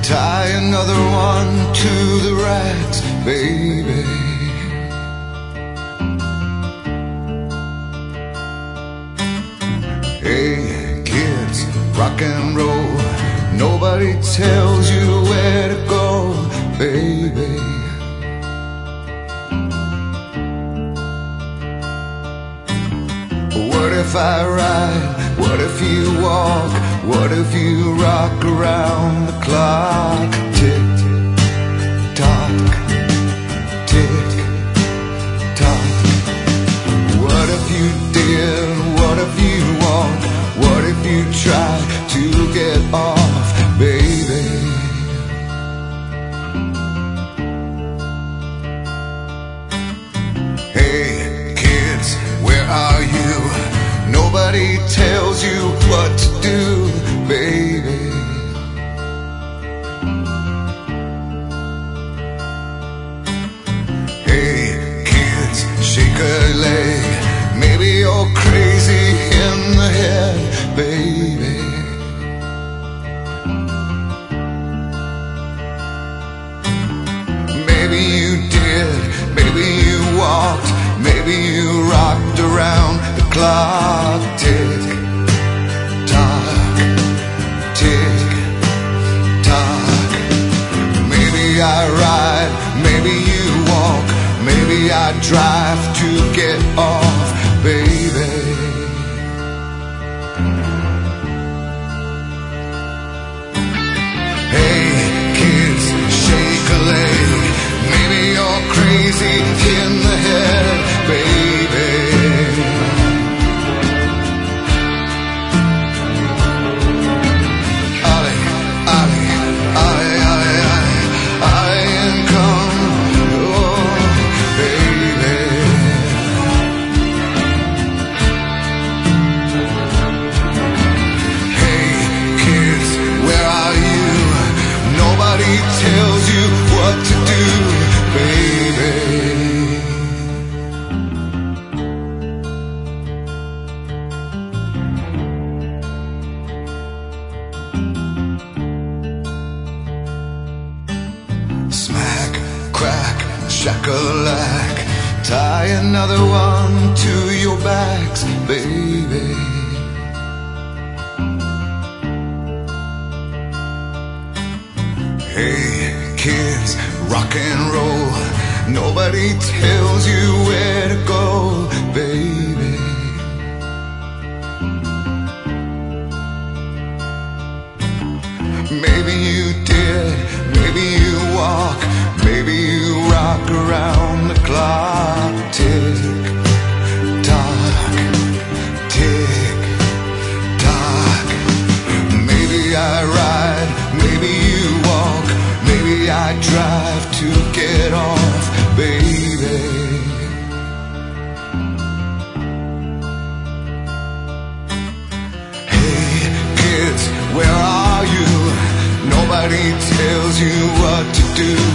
tie another one to the racks, baby. Hey kids, rock and roll, nobody tells you where to go, baby. What if I ride? What if you walk? What if you rock around the clock? Tick tock, tick tock. What if you did? What if you walk? What if you try to get off, baby? Hey kids, where are you? Nobody tells you what to do, baby. Hey kids, shake a leg. Maybe you're crazy in the head, baby. Maybe you did, maybe you walked, maybe you rocked around the clock. Tick tock, tick tock. Maybe I ride, maybe you walk, maybe I drive to get off, baby. Hey kids, shake a leg. Maybe you're crazy in the head, baby. Ollie, Ollie, Ollie, Ollie, Ollie, Ollie and come, oh, baby. Hey kids, where are you? Nobody tells you what to do, baby. Smack, crack, shakalak, tie another one to your backs, baby. Hey kids, rock and roll, nobody tells you where to go, baby. Maybe you did, maybe you walk, maybe you rock around the clock. Tick tock, tick tock. Maybe I ride, maybe you walk, maybe I drive to get off, baby. Hey kids, where are you? Nobody tells you what to do,